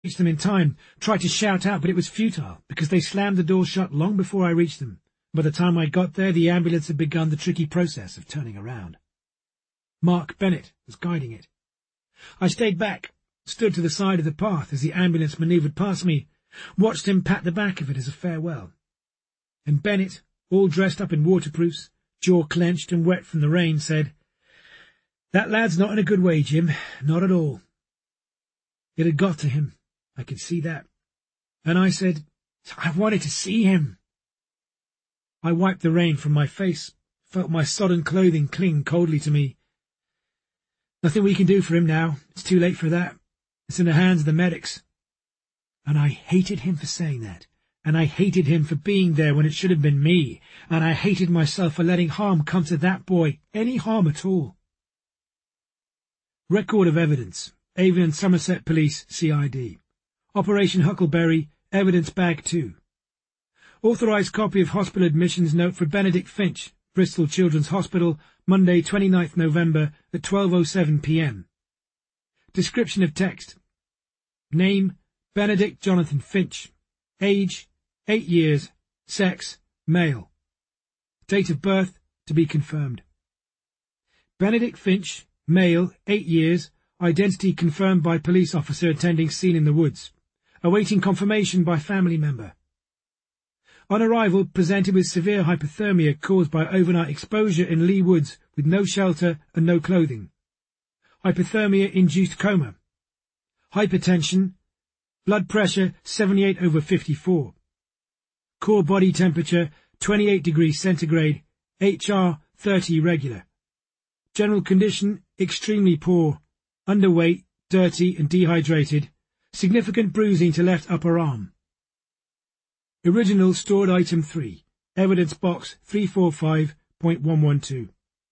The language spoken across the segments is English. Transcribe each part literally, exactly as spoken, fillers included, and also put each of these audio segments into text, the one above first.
reached them in time, tried to shout out, but it was futile, because they slammed the door shut long before I reached them. By the time I got there, the ambulance had begun the tricky process of turning around. Mark Bennett was guiding it. I stayed back, stood to the side of the path as the ambulance manoeuvred past me, watched him pat the back of it as a farewell. And Bennett, all dressed up in waterproofs, jaw clenched and wet from the rain, said, "That lad's not in a good way, Jim, not at all." It had got to him. I could see that. And I said, "I wanted to see him." I wiped the rain from my face, felt my sodden clothing cling coldly to me. "Nothing we can do for him now. It's too late for that. It's in the hands of the medics." And I hated him for saying that. And I hated him for being there when it should have been me. And I hated myself for letting harm come to that boy, any harm at all. Record of evidence. Avon and Somerset Police, C I D. Operation Huckleberry, Evidence Bag two. Authorised copy of hospital admissions note for Benedict Finch, Bristol Children's Hospital, Monday twenty-ninth November at twelve oh seven p m Description of text. Name, Benedict Jonathan Finch. Age, eight years. Sex, male. Date of birth, to be confirmed. Benedict Finch, male, eight years. Identity confirmed by police officer attending scene in the woods. Awaiting confirmation by family member. On arrival, presented with severe hypothermia caused by overnight exposure in Lee Woods with no shelter and no clothing. Hypothermia-induced coma. Hypertension. Blood pressure seventy-eight over fifty-four. Core body temperature twenty-eight degrees centigrade. H R thirty regular. General condition extremely poor. Underweight, dirty and dehydrated. Significant bruising to left upper arm. Original stored item three. Evidence box three forty-five point one twelve.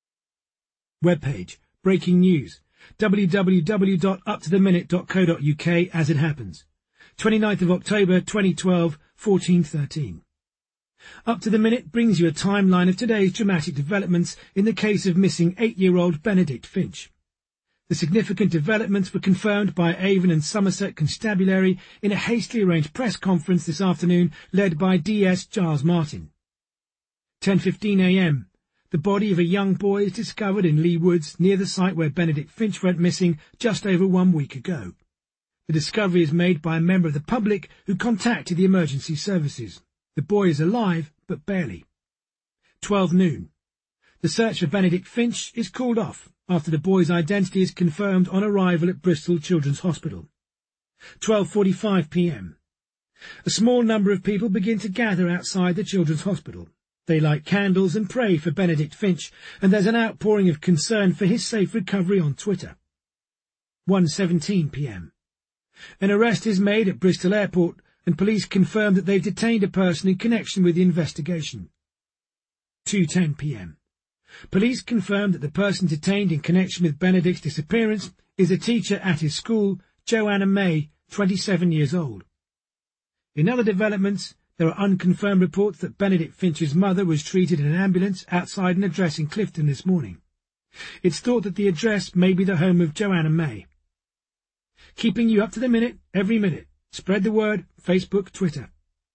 Webpage. Breaking news. w w w dot up to the minute dot co dot u k as it happens. twenty-ninth of October twenty twelve, fourteen thirteen. Up to the Minute brings you a timeline of today's dramatic developments in the case of missing eight-year-old Benedict Finch. The significant developments were confirmed by Avon and Somerset Constabulary in a hastily arranged press conference this afternoon led by D S Giles Martin. ten fifteen a m The body of a young boy is discovered in Lee Woods near the site where Benedict Finch went missing just over one week ago. The discovery is made by a member of the public who contacted the emergency services. The boy is alive, but barely. twelve noon. The search for Benedict Finch is called off after the boy's identity is confirmed on arrival at Bristol Children's Hospital. twelve forty-five p m A small number of people begin to gather outside the Children's Hospital. They light candles and pray for Benedict Finch, and there's an outpouring of concern for his safe recovery on Twitter. one seventeen p m An arrest is made at Bristol Airport, and police confirm that they've detained a person in connection with the investigation. two ten p m Police confirm that the person detained in connection with Benedict's disappearance is a teacher at his school, Joanna May, twenty-seven years old. In other developments, there are unconfirmed reports that Benedict Finch's mother was treated in an ambulance outside an address in Clifton this morning. It's thought that the address may be the home of Joanna May. Keeping you up to the minute, every minute. Spread the word, Facebook, Twitter.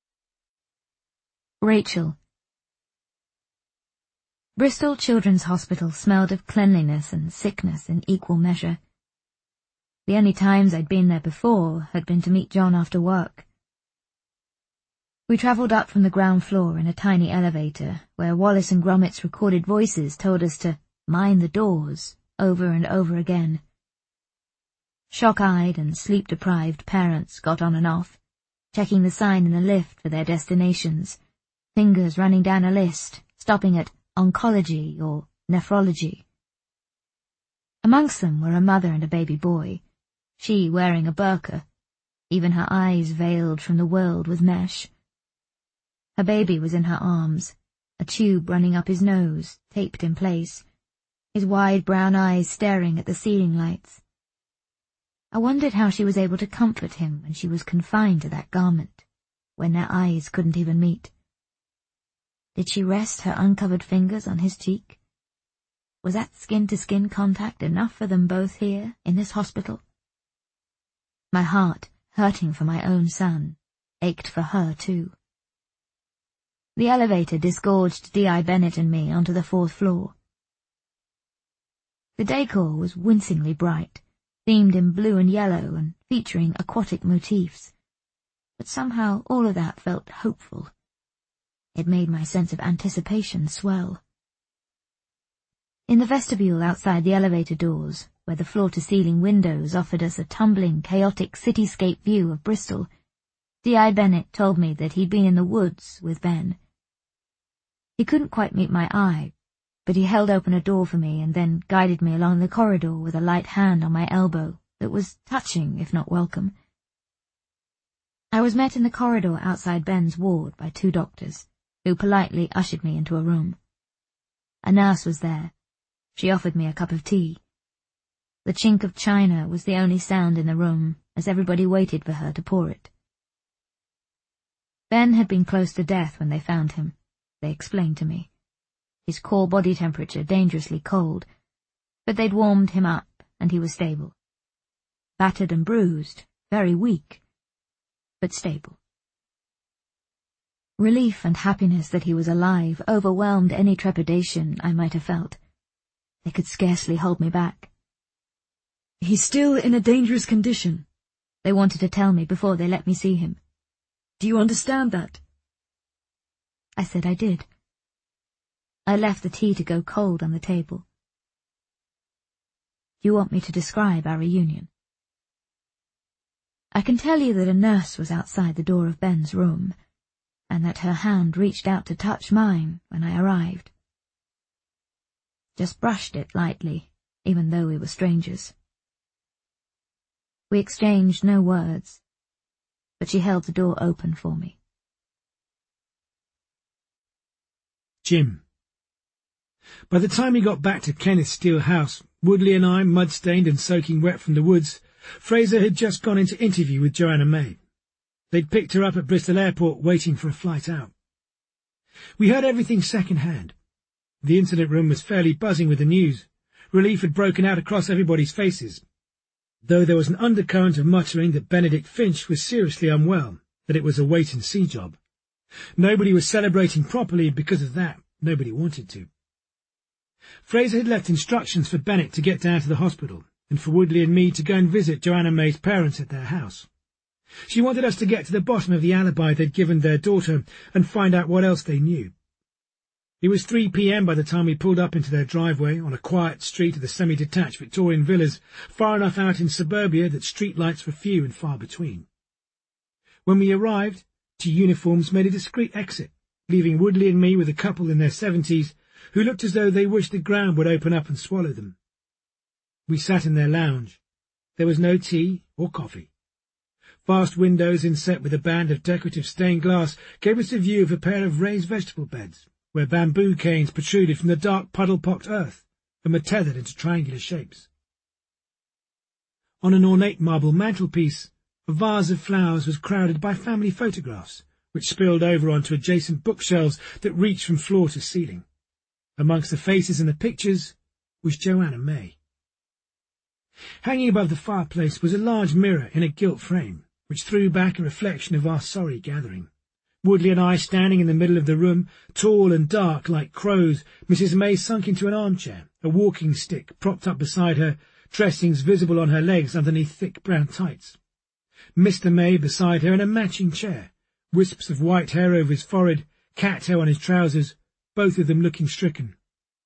Rachel. Bristol Children's Hospital smelled of cleanliness and sickness in equal measure. The only times I'd been there before had been to meet John after work. We travelled up from the ground floor in a tiny elevator, where Wallace and Gromit's recorded voices told us to mind the doors over and over again. Shock-eyed and sleep-deprived parents got on and off, checking the sign in the lift for their destinations, fingers running down a list, stopping at oncology or nephrology. Amongst them were a mother and a baby boy, she wearing a burqa, even her eyes veiled from the world with mesh. Her baby was in her arms, a tube running up his nose, taped in place, his wide brown eyes staring at the ceiling lights. I wondered how she was able to comfort him when she was confined to that garment, when their eyes couldn't even meet. Did she rest her uncovered fingers on his cheek? Was that skin-to-skin contact enough for them both here, in this hospital? My heart hurting for my own son, ached for her too. The elevator disgorged D I Bennett and me onto the fourth floor. The decor was wincingly bright, themed in blue and yellow and featuring aquatic motifs. But somehow all of that felt hopeful. It made my sense of anticipation swell. In the vestibule outside the elevator doors, where the floor-to-ceiling windows offered us a tumbling, chaotic cityscape view of Bristol, D I Bennett told me that he'd been in the woods with Ben. He couldn't quite meet my eye, but he held open a door for me and then guided me along the corridor with a light hand on my elbow that was touching, if not welcome. I was met in the corridor outside Ben's ward by two doctors, who politely ushered me into a room. A nurse was there. She offered me a cup of tea. The chink of china was the only sound in the room, as everybody waited for her to pour it. Ben had been close to death when they found him, they explained to me. His core body temperature dangerously cold, but they'd warmed him up and he was stable. Battered and bruised, very weak, but stable. Relief and happiness that he was alive overwhelmed any trepidation I might have felt. They could scarcely hold me back. "He's still in a dangerous condition," they wanted to tell me before they let me see him. "Do you understand that?" I said I did. I left the tea to go cold on the table. "Do you want me to describe our reunion?" I can tell you that a nurse was outside the door of Ben's room, and that her hand reached out to touch mine when I arrived. Just brushed it lightly, even though we were strangers. We exchanged no words, but she held the door open for me. Jim. By the time we got back to Kenneth's steel house, Woodley and I, mud-stained and soaking wet from the woods, Fraser had just gone into interview with Joanna May. They'd picked her up at Bristol Airport waiting for a flight out. We heard everything second-hand. The incident room was fairly buzzing with the news. Relief had broken out across everybody's faces, though there was an undercurrent of muttering that Benedict Finch was seriously unwell, that it was a wait-and-see job. Nobody was celebrating properly because of that. Nobody wanted to. Fraser had left instructions for Bennett to get down to the hospital, and for Woodley and me to go and visit Joanna May's parents at their house. She wanted us to get to the bottom of the alibi they'd given their daughter and find out what else they knew. It was three p m by the time we pulled up into their driveway on a quiet street of the semi-detached Victorian villas, far enough out in suburbia that street lights were few and far between. When we arrived, two uniforms made a discreet exit, leaving Woodley and me with a couple in their seventies who looked as though they wished the ground would open up and swallow them. We sat in their lounge. There was no tea or coffee. Vast windows inset with a band of decorative stained glass gave us a view of a pair of raised vegetable beds, where bamboo canes protruded from the dark puddle-pocked earth and were tethered into triangular shapes. On an ornate marble mantelpiece, a vase of flowers was crowded by family photographs, which spilled over onto adjacent bookshelves that reached from floor to ceiling. Amongst the faces in the pictures was Joanna May. Hanging above the fireplace was a large mirror in a gilt frame, which threw back a reflection of our sorry gathering. Woodley and I standing in the middle of the room, tall and dark like crows, Missus May sunk into an armchair, a walking stick propped up beside her, dressings visible on her legs underneath thick brown tights. Mister May beside her in a matching chair, wisps of white hair over his forehead, cat hair on his trousers, both of them looking stricken.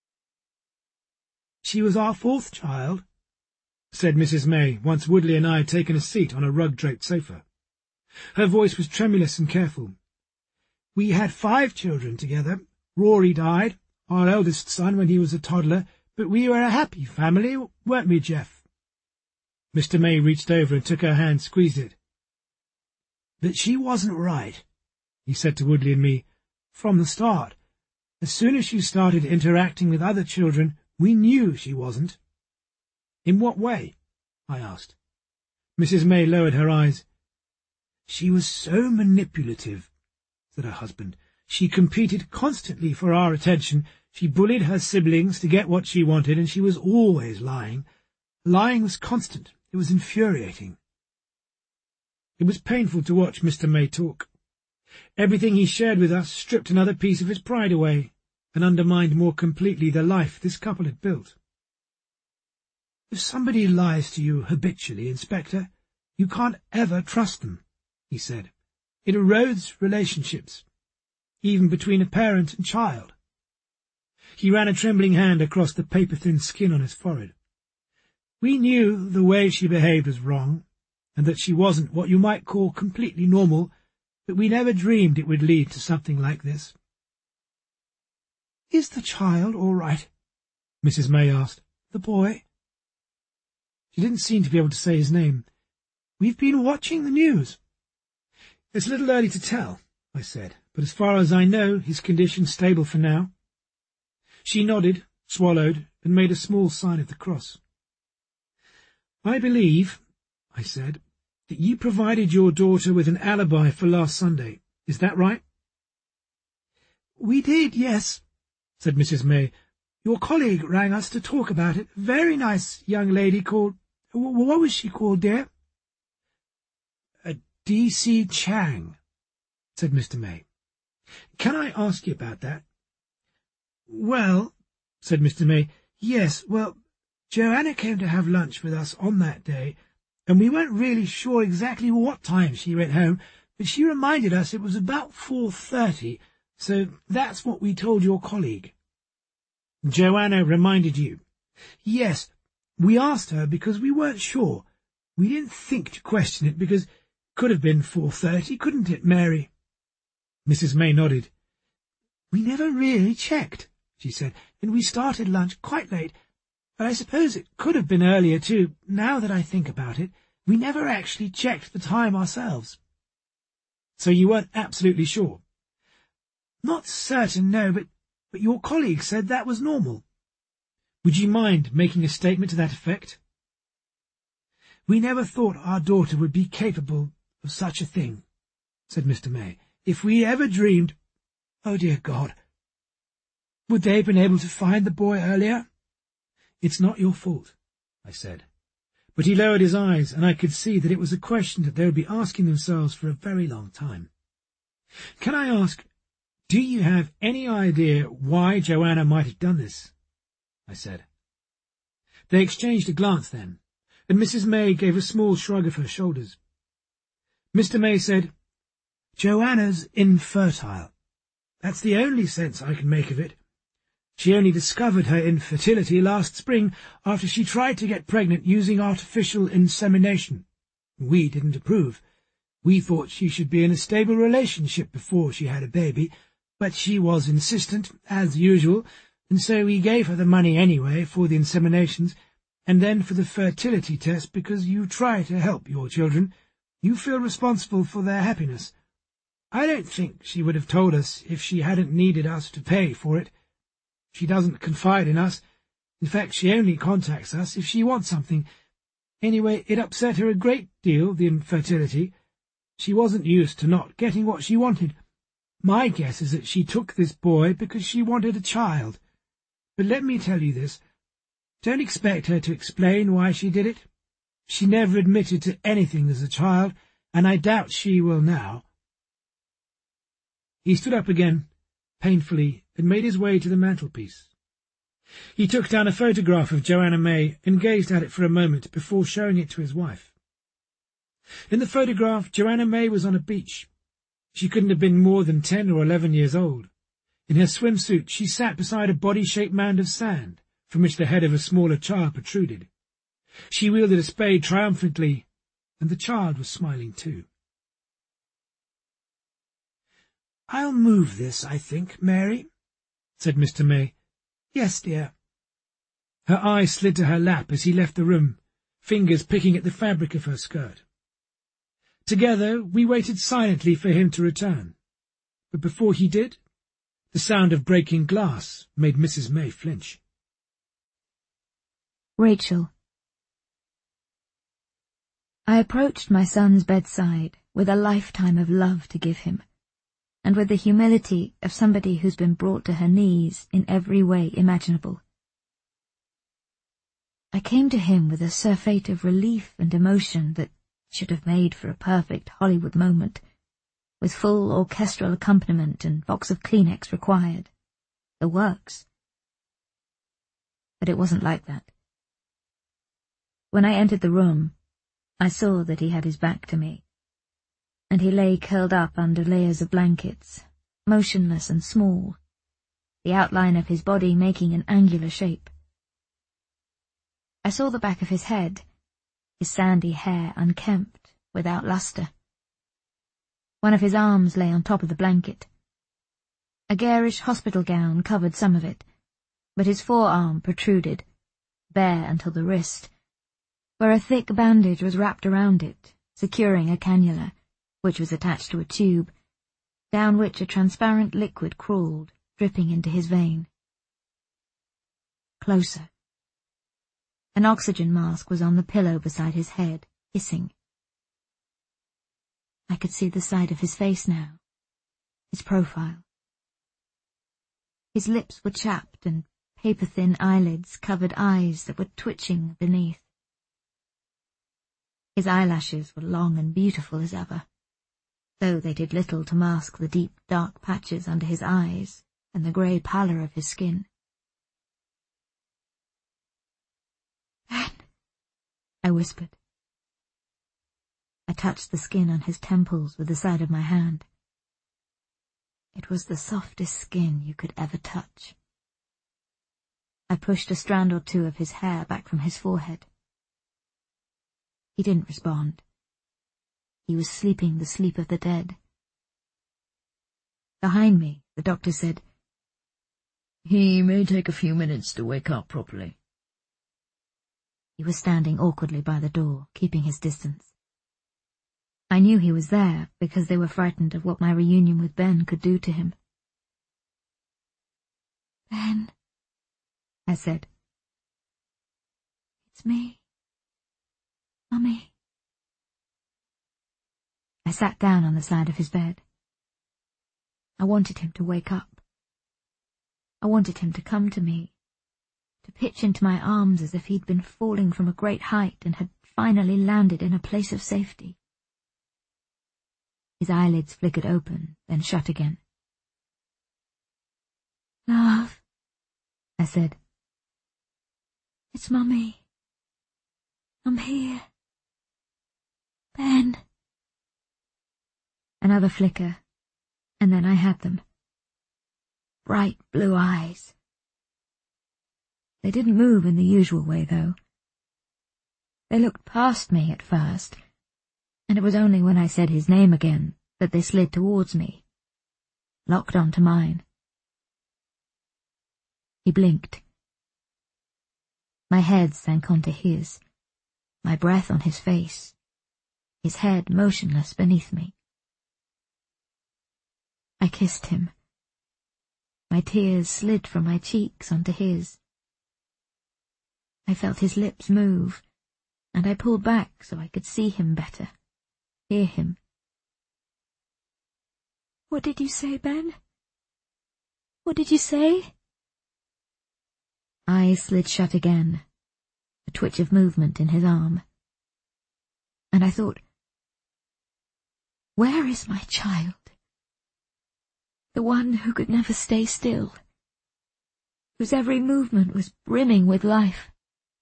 "She was our fourth child," said Missus May, once Woodley and I had taken a seat on a rug-draped sofa. Her voice was tremulous and careful. "We had five children together. Rory died, our eldest son, when he was a toddler, but we were a happy family, weren't we, Jeff?" Mister May reached over and took her hand, squeezed it. "But she wasn't right," he said to Woodley and me, "from the start. As soon as she started interacting with other children, we knew she wasn't." "In what way?" I asked. Missus May lowered her eyes. "She was so manipulative," said her husband. "She competed constantly for our attention. She bullied her siblings to get what she wanted, and she was always lying. Lying was constant. It was infuriating." It was painful to watch Mister May talk. Everything he shared with us stripped another piece of his pride away and undermined more completely the life this couple had built. "If somebody lies to you habitually, Inspector, you can't ever trust them," he said. "It erodes relationships, even between a parent and child." He ran a trembling hand across the paper-thin skin on his forehead. "We knew the way she behaved was wrong, and that she wasn't what you might call completely normal, but we never dreamed it would lead to something like this." "Is the child all right?" Missus May asked. "The boy?" She didn't seem to be able to say his name. "We've been watching the news." "It's a little early to tell," I said, "but as far as I know, his condition's stable for now." She nodded, swallowed, and made a small sign of the cross. "I believe," I said, "that you provided your daughter with an alibi for last Sunday. Is that right?" "We did, yes," said Missus May. "Your colleague rang us to talk about it. Very nice young lady called... What was she called, dear?" "A D C Chang," said Mister May. "Can I ask you about that?" "Well," said Mister May, "yes, well, Joanna came to have lunch with us on that day, and we weren't really sure exactly what time she went home, but she reminded us it was about four thirty, so that's what we told your colleague." "Joanna reminded you?" "Yes. We asked her because we weren't sure. We didn't think to question it because it could have been four thirty, couldn't it, Mary?" Missus May nodded. "We never really checked," she said, "and we started lunch quite late. But I suppose it could have been earlier, too. Now that I think about it, we never actually checked the time ourselves." "So you weren't absolutely sure?" "Not certain, no, but, but your colleague said that was normal." "Would you mind making a statement to that effect?" "We never thought our daughter would be capable of such a thing," said Mister May. "If we ever dreamed... Oh, dear God! Would they have been able to find the boy earlier?" "It's not your fault," I said. But he lowered his eyes, and I could see that it was a question that they would be asking themselves for a very long time. "Can I ask, do you have any idea why Joanna might have done this?" I said. They exchanged a glance then, and Missus May gave a small shrug of her shoulders. Mister May said, "Joanna's infertile. That's the only sense I can make of it. She only discovered her infertility last spring after she tried to get pregnant using artificial insemination. We didn't approve. We thought she should be in a stable relationship before she had a baby, but she was insistent, as usual, and so we gave her the money anyway for the inseminations, and then for the fertility test because you try to help your children. You feel responsible for their happiness. I don't think she would have told us if she hadn't needed us to pay for it. She doesn't confide in us. In fact, she only contacts us if she wants something. Anyway, it upset her a great deal, the infertility. She wasn't used to not getting what she wanted. My guess is that she took this boy because she wanted a child. But let me tell you this. Don't expect her to explain why she did it. She never admitted to anything as a child, and I doubt she will now." He stood up again, painfully, and made his way to the mantelpiece. He took down a photograph of Joanna May and gazed at it for a moment before showing it to his wife. In the photograph, Joanna May was on a beach. She couldn't have been more than ten or eleven years old. In her swimsuit, she sat beside a body-shaped mound of sand, from which the head of a smaller child protruded. She wielded a spade triumphantly, and the child was smiling too. "I'll move this, I think, Mary," said Mister May. "Yes, dear." Her eyes slid to her lap as he left the room, fingers picking at the fabric of her skirt. Together we waited silently for him to return, but before he did, the sound of breaking glass made Missus May flinch. Rachel. I approached my son's bedside with a lifetime of love to give him, and with the humility of somebody who's been brought to her knees in every way imaginable. I came to him with a surfeit of relief and emotion that should have made for a perfect Hollywood moment, with full orchestral accompaniment and box of Kleenex required. The works. But it wasn't like that. When I entered the room, I saw that he had his back to me, and he lay curled up under layers of blankets, motionless and small, the outline of his body making an angular shape. I saw the back of his head, his sandy hair unkempt, without lustre. One of his arms lay on top of the blanket. A garish hospital gown covered some of it, but his forearm protruded, bare until the wrist, where a thick bandage was wrapped around it, securing a cannula, which was attached to a tube, down which a transparent liquid crawled, dripping into his vein. Closer. An oxygen mask was on the pillow beside his head, hissing. I could see the side of his face now, his profile. His lips were chapped and paper-thin eyelids covered eyes that were twitching beneath. His eyelashes were long and beautiful as ever, though they did little to mask the deep dark patches under his eyes and the grey pallor of his skin. "Ben," I whispered. I touched the skin on his temples with the side of my hand. It was the softest skin you could ever touch. I pushed a strand or two of his hair back from his forehead. He didn't respond. He was sleeping the sleep of the dead. Behind me, the doctor said, "He may take a few minutes to wake up properly." He was standing awkwardly by the door, keeping his distance. I knew he was there because they were frightened of what my reunion with Ben could do to him. "Ben," I said. "It's me. Mummy." I sat down on the side of his bed. I wanted him to wake up. I wanted him to come to me, to pitch into my arms as if he'd been falling from a great height and had finally landed in a place of safety. His eyelids flickered open, then shut again. "Love," I said. "It's Mummy. I'm here. Ben." Another flicker, and then I had them. Bright blue eyes. They didn't move in the usual way, though. They looked past me at first, and it was only when I said his name again that they slid towards me, locked onto mine. He blinked. My head sank onto his, my breath on his face, his head motionless beneath me. I kissed him. My tears slid from my cheeks onto his. I felt his lips move, and I pulled back so I could see him better, hear him. "What did you say, Ben? What did you say?" Eyes slid shut again, a twitch of movement in his arm. And I thought, where is my child? The one who could never stay still, whose every movement was brimming with life.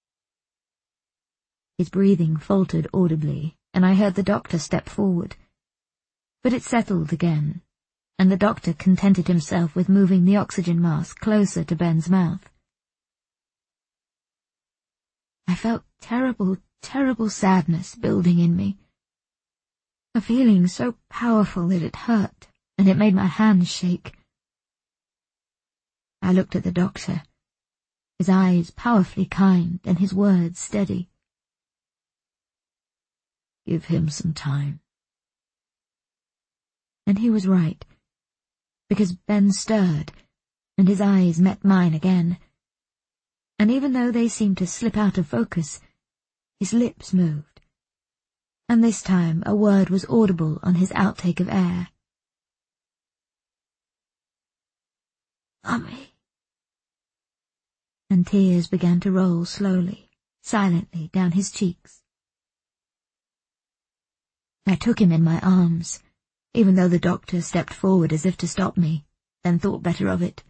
His breathing faltered audibly, and I heard the doctor step forward. But it settled again, and the doctor contented himself with moving the oxygen mask closer to Ben's mouth. I felt terrible, terrible sadness building in me, a feeling so powerful that it hurt, and it made my hands shake. I looked at the doctor, his eyes powerfully kind and his words steady. "Give him some time." And he was right, because Ben stirred, and his eyes met mine again. And even though they seemed to slip out of focus, his lips moved, and this time a word was audible on his outtake of air. "Mummy." And tears began to roll slowly, silently down his cheeks. I took him in my arms, even though the doctor stepped forward as if to stop me, then thought better of it.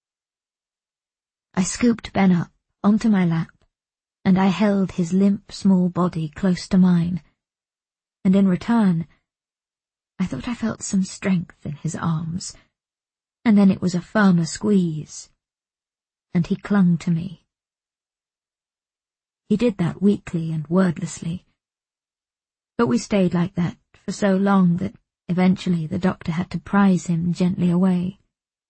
I scooped Ben up onto my lap, and I held his limp, small body close to mine, and in return, I thought I felt some strength in his arms, and then it was a firmer squeeze, and he clung to me. He did that weakly and wordlessly, but we stayed like that for so long that eventually the doctor had to prise him gently away.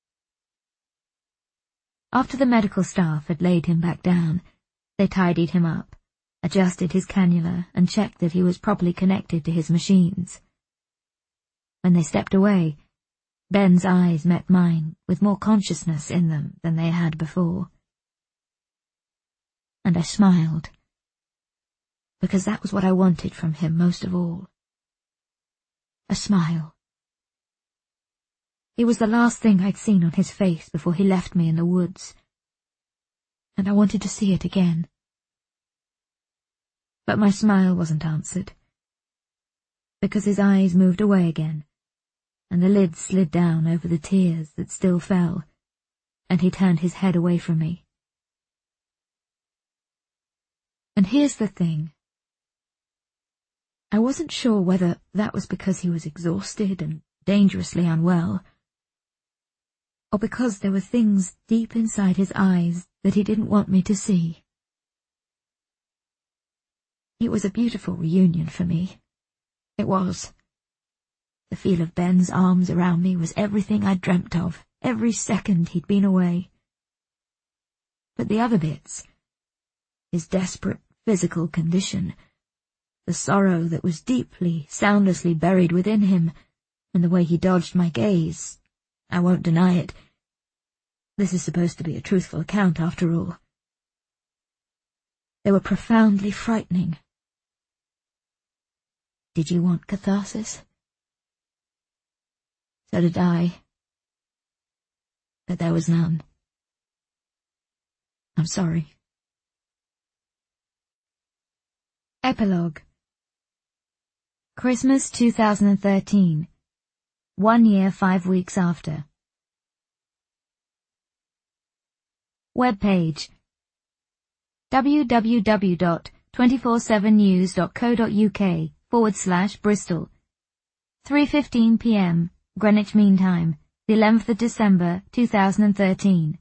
After the medical staff had laid him back down, they tidied him up, adjusted his cannula, and checked that he was properly connected to his machines. When they stepped away, Ben's eyes met mine with more consciousness in them than they had before. And I smiled, because that was what I wanted from him most of all. A smile. It was the last thing I'd seen on his face before he left me in the woods, and I wanted to see it again. But my smile wasn't answered, because his eyes moved away again, and the lids slid down over the tears that still fell, and he turned his head away from me. And here's the thing. I wasn't sure whether that was because he was exhausted and dangerously unwell, or because there were things deep inside his eyes that he didn't want me to see. It was a beautiful reunion for me. It was. The feel of Ben's arms around me was everything I'd dreamt of, every second he'd been away. But the other bits, his desperate physical condition, the sorrow that was deeply, soundlessly buried within him, and the way he dodged my gaze, I won't deny it. This is supposed to be a truthful account, after all. They were profoundly frightening. Did you want catharsis? So did I. But there was none. I'm sorry. Epilogue. Christmas two thousand thirteen. One year, five weeks after. Webpage. w w w dot two four seven news dot co dot u k forward slash Bristol. three fifteen p m Greenwich Mean Time, the eleventh of December, two thousand thirteen.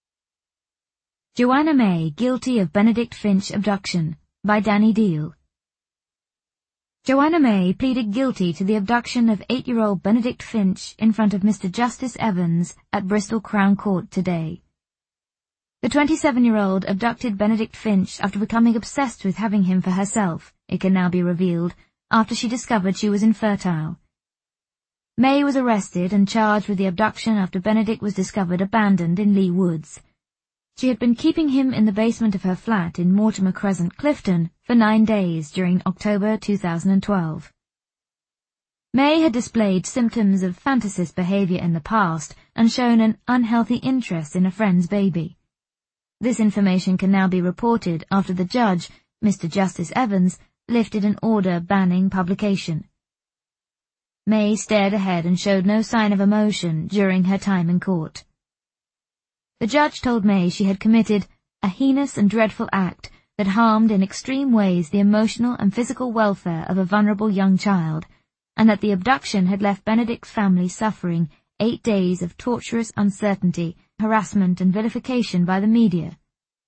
Joanna May guilty of Benedict Finch abduction, by Danny Deal. Joanna May pleaded guilty to the abduction of eight-year-old Benedict Finch in front of Mister Justice Evans at Bristol Crown Court today. The twenty-seven-year-old abducted Benedict Finch after becoming obsessed with having him for herself, it can now be revealed, after she discovered she was infertile. May was arrested and charged with the abduction after Benedict was discovered abandoned in Lee Woods. She had been keeping him in the basement of her flat in Mortimer Crescent, Clifton, for nine days during October two thousand twelve. May had displayed symptoms of fantasist behavior in the past and shown an unhealthy interest in a friend's baby. This information can now be reported after the judge, Mister Justice Evans, lifted an order banning publication. May stared ahead and showed no sign of emotion during her time in court. The judge told May she had committed a heinous and dreadful act that harmed in extreme ways the emotional and physical welfare of a vulnerable young child, and that the abduction had left Benedict's family suffering eight days of torturous uncertainty, harassment and vilification by the media.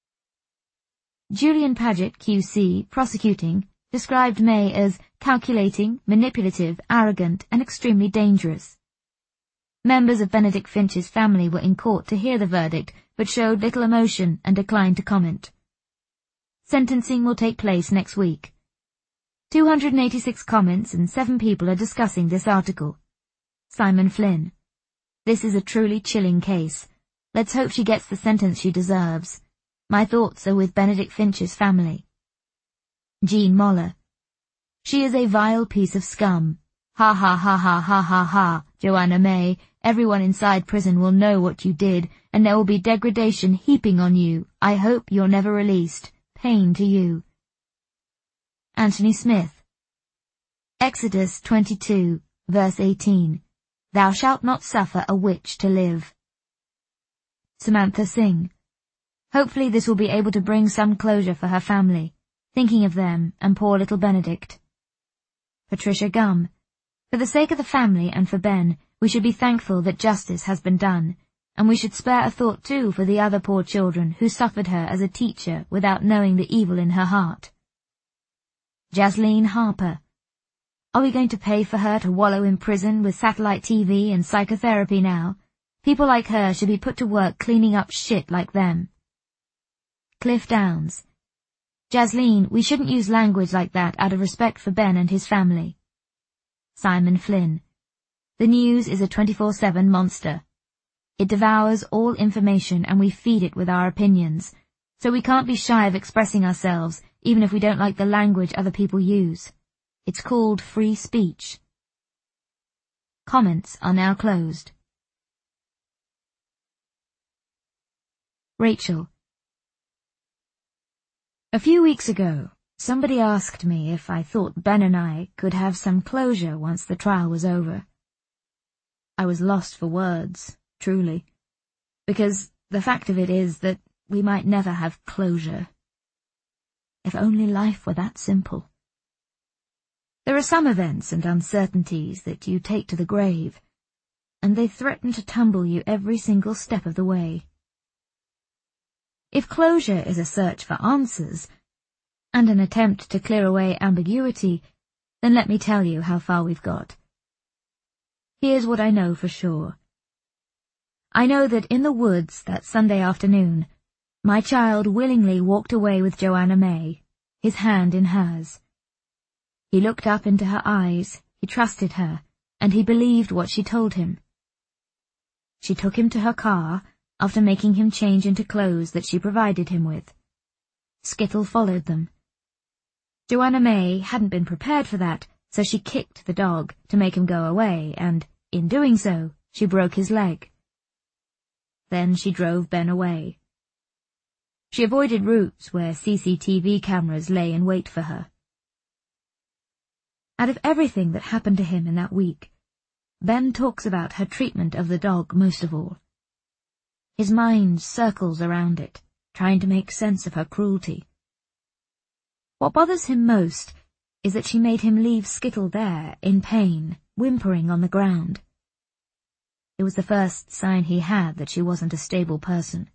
Julian Paget, Q C, prosecuting, described May as calculating, manipulative, arrogant, and extremely dangerous. Members of Benedict Finch's family were in court to hear the verdict, but showed little emotion and declined to comment. Sentencing will take place next week. two hundred eighty-six comments and seven people are discussing this article. Simon Flynn. This is a truly chilling case. Let's hope she gets the sentence she deserves. My thoughts are with Benedict Finch's family. Jean Moller. She is a vile piece of scum. Ha ha ha ha ha ha ha, Joanna May. Everyone inside prison will know what you did, and there will be degradation heaping on you. I hope you're never released. Pain to you. Anthony Smith. Exodus twenty-two, verse eighteen. Thou shalt not suffer a witch to live. Samantha Singh. Hopefully this will be able to bring some closure for her family, thinking of them and poor little Benedict. Patricia Gum. For the sake of the family and for Ben, we should be thankful that justice has been done, and we should spare a thought too for the other poor children who suffered her as a teacher without knowing the evil in her heart. Jasleen Harper. Are we going to pay for her to wallow in prison with satellite T V and psychotherapy now? People like her should be put to work cleaning up shit like them. Cliff Downs. Jasleen, we shouldn't use language like that out of respect for Ben and his family. Simon Flynn. The news is a twenty-four seven monster. It devours all information and we feed it with our opinions, so we can't be shy of expressing ourselves even if we don't like the language other people use. It's called free speech. Comments are now closed. Rachel. A few weeks ago, somebody asked me if I thought Ben and I could have some closure once the trial was over. I was lost for words, truly, because the fact of it is that we might never have closure. If only life were that simple. There are some events and uncertainties that you take to the grave, and they threaten to tumble you every single step of the way. If closure is a search for answers, and an attempt to clear away ambiguity, then let me tell you how far we've got. Here's what I know for sure. I know that in the woods that Sunday afternoon, my child willingly walked away with Joanna May, his hand in hers. He looked up into her eyes, he trusted her, and he believed what she told him. She took him to her car, after making him change into clothes that she provided him with. Skittle followed them. Joanna May hadn't been prepared for that, so she kicked the dog to make him go away, and, in doing so, she broke his leg. Then she drove Ben away. She avoided routes where C C T V cameras lay in wait for her. Out of everything that happened to him in that week, Ben talks about her treatment of the dog most of all. His mind circles around it, trying to make sense of her cruelty. What bothers him most is that she made him leave Skittle there, in pain, whimpering on the ground. It was the first sign he had that she wasn't a stable person.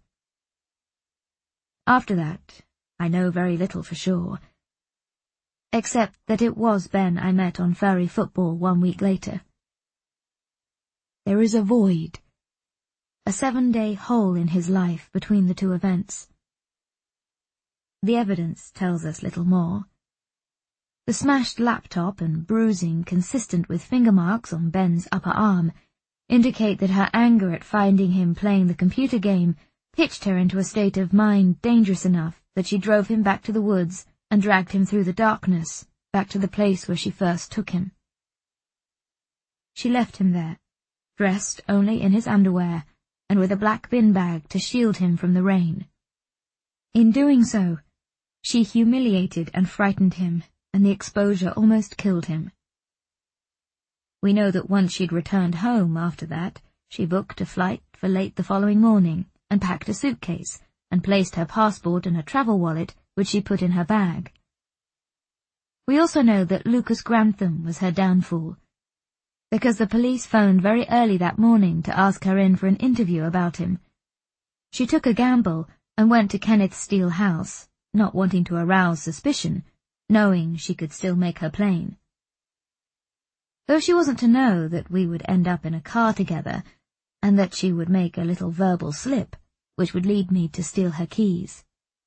After that, I know very little for sure, except that it was Ben I met on furry football one week later. There is a void, a seven-day hole in his life between the two events. The evidence tells us little more. The smashed laptop and bruising consistent with finger marks on Ben's upper arm indicate that her anger at finding him playing the computer game pitched her into a state of mind dangerous enough that she drove him back to the woods and dragged him through the darkness, back to the place where she first took him. She left him there, dressed only in his underwear, and with a black bin bag to shield him from the rain. In doing so, she humiliated and frightened him, and the exposure almost killed him. We know that once she'd returned home after that, she booked a flight for late the following morning, and packed a suitcase, and placed her passport in a travel wallet, which she put in her bag. We also know that Lucas Grantham was her downfall, because the police phoned very early that morning to ask her in for an interview about him. She took a gamble and went to Kenneth Steele House, not wanting to arouse suspicion, knowing she could still make her plain. Though she wasn't to know that we would end up in a car together, and that she would make a little verbal slip, which would lead me to steal her keys.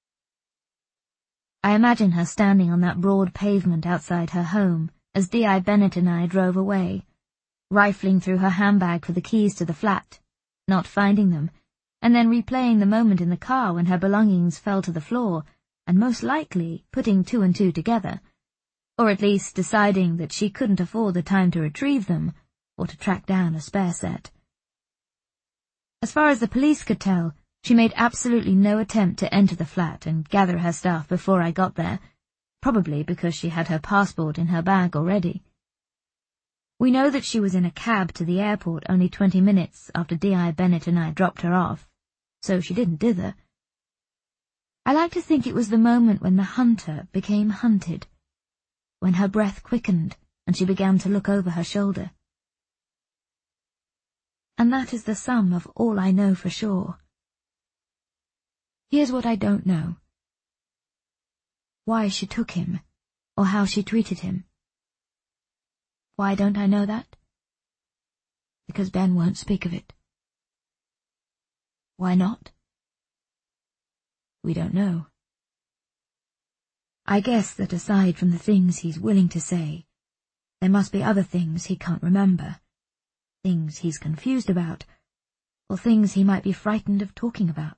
I imagine her standing on that broad pavement outside her home as D I Bennett and I drove away, rifling through her handbag for the keys to the flat, not finding them, and then replaying the moment in the car when her belongings fell to the floor, and most likely putting two and two together, or at least deciding that she couldn't afford the time to retrieve them, or to track down a spare set. As far as the police could tell, she made absolutely no attempt to enter the flat and gather her stuff before I got there, probably because she had her passport in her bag already. We know that she was in a cab to the airport only twenty minutes after D I Bennett and I dropped her off, so she didn't dither. I like to think it was the moment when the hunter became hunted, when her breath quickened and she began to look over her shoulder. And that is the sum of all I know for sure. Here's what I don't know. Why she took him, or how she treated him. Why don't I know that? Because Ben won't speak of it. Why not? We don't know. I guess that aside from the things he's willing to say, there must be other things he can't remember, things he's confused about, or things he might be frightened of talking about.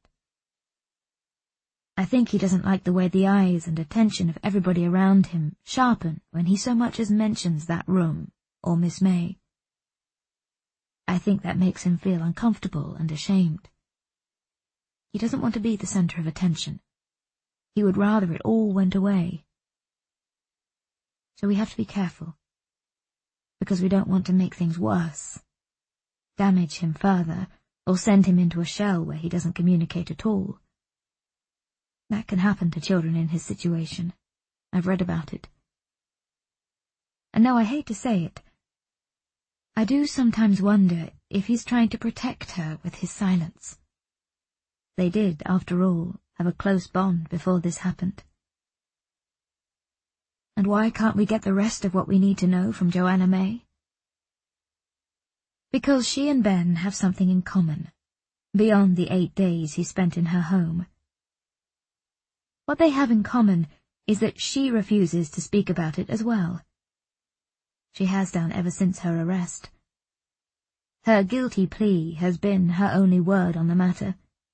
I think he doesn't like the way the eyes and attention of everybody around him sharpen when he so much as mentions that room or Miss May. I think that makes him feel uncomfortable and ashamed. He doesn't want to be the center of attention. He would rather it all went away. So we have to be careful, because we don't want to make things worse, damage him further, or send him into a shell where he doesn't communicate at all. That can happen to children in his situation. I've read about it. And now I hate to say it, I do sometimes wonder if he's trying to protect her with his silence. They did, after all, have a close bond before this happened. And why can't we get the rest of what we need to know from Joanna May? Because she and Ben have something in common, beyond the eight days he spent in her home. What they have in common is that she refuses to speak about it as well. She has done ever since her arrest. Her guilty plea has been her only word on the matter.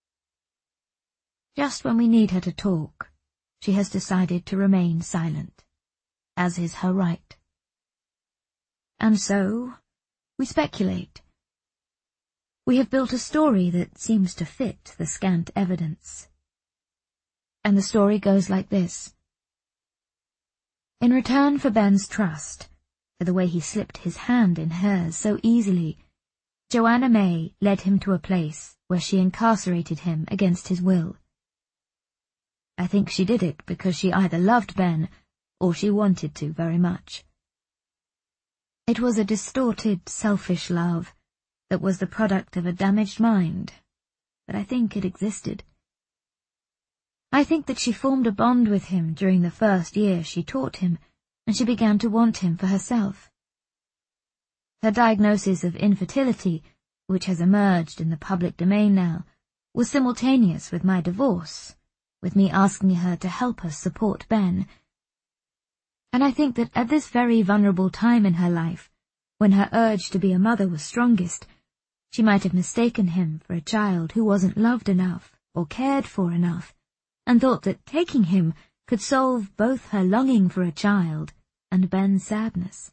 Just when we need her to talk, she has decided to remain silent, as is her right. And so, we speculate. We have built a story that seems to fit the scant evidence. And the story goes like this. In return for Ben's trust, for the way he slipped his hand in hers so easily, Joanna May led him to a place where she incarcerated him against his will. I think she did it because she either loved Ben or she wanted to very much. It was a distorted, selfish love that was the product of a damaged mind, but I think it existed. I think that she formed a bond with him during the first year she taught him, and she began to want him for herself. Her diagnosis of infertility, which has emerged in the public domain now, was simultaneous with my divorce, with me asking her to help us support Ben. And I think that at this very vulnerable time in her life, when her urge to be a mother was strongest, she might have mistaken him for a child who wasn't loved enough or cared for enough, and thought that taking him could solve both her longing for a child and Ben's sadness.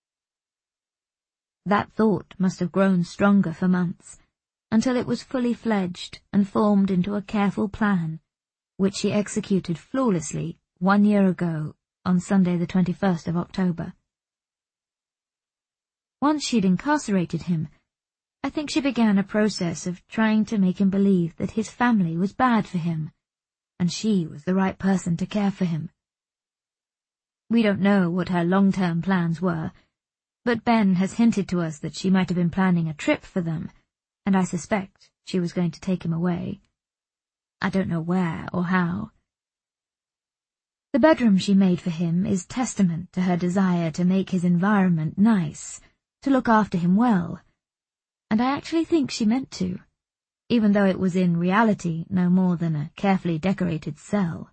That thought must have grown stronger for months, until it was fully fledged and formed into a careful plan, which she executed flawlessly one year ago on Sunday the twenty-first of October. Once she'd incarcerated him, I think she began a process of trying to make him believe that his family was bad for him, and she was the right person to care for him. We don't know what her long-term plans were, but Ben has hinted to us that she might have been planning a trip for them, and I suspect she was going to take him away. I don't know where or how. The bedroom she made for him is testament to her desire to make his environment nice, to look after him well, and I actually think she meant to, even though it was in reality no more than a carefully decorated cell.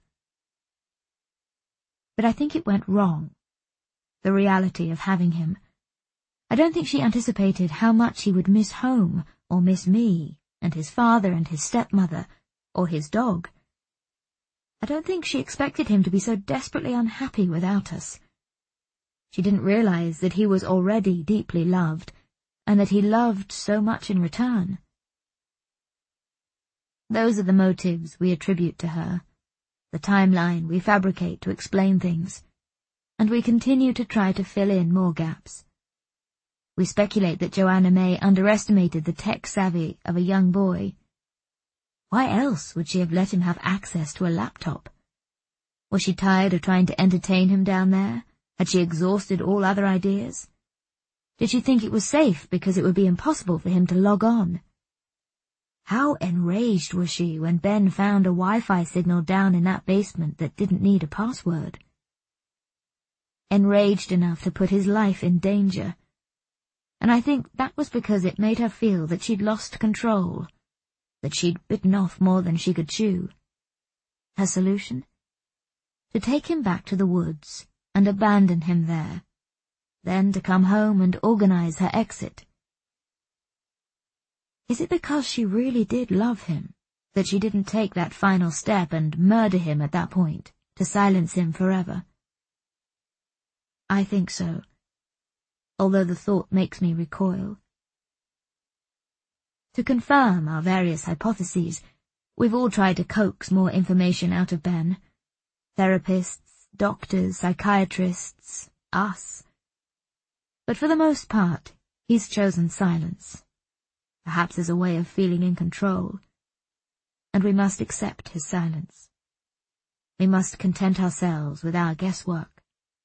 But I think it went wrong, the reality of having him. I don't think she anticipated how much he would miss home, or miss me, and his father and his stepmother, or his dog. I don't think she expected him to be so desperately unhappy without us. She didn't realize that he was already deeply loved, and that he loved so much in return. Those are the motives we attribute to her, the timeline we fabricate to explain things, and we continue to try to fill in more gaps. We speculate that Joanna May underestimated the tech savvy of a young boy. Why else would she have let him have access to a laptop? Was she tired of trying to entertain him down there? Had she exhausted all other ideas? Did she think it was safe because it would be impossible for him to log on? How enraged was she when Ben found a Wi-Fi signal down in that basement that didn't need a password? Enraged enough to put his life in danger. And I think that was because it made her feel that she'd lost control, that she'd bitten off more than she could chew. Her solution? To take him back to the woods and abandon him there, then to come home and organize her exit. Is it because she really did love him that she didn't take that final step and murder him at that point, to silence him forever? I think so, although the thought makes me recoil. To confirm our various hypotheses, we've all tried to coax more information out of Ben. Therapists, doctors, psychiatrists, us. But for the most part, he's chosen silence, perhaps as a way of feeling in control. And we must accept his silence. We must content ourselves with our guesswork.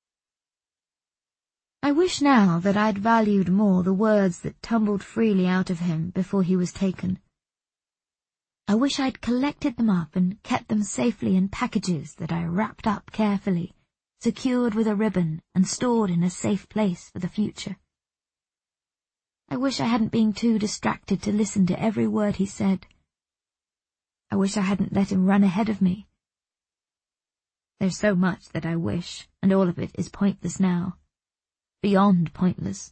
I wish now that I'd valued more the words that tumbled freely out of him before he was taken. I wish I'd collected them up and kept them safely in packages that I wrapped up carefully, secured with a ribbon and stored in a safe place for the future. I wish I hadn't been too distracted to listen to every word he said. I wish I hadn't let him run ahead of me. There's so much that I wish, and all of it is pointless now. Beyond pointless.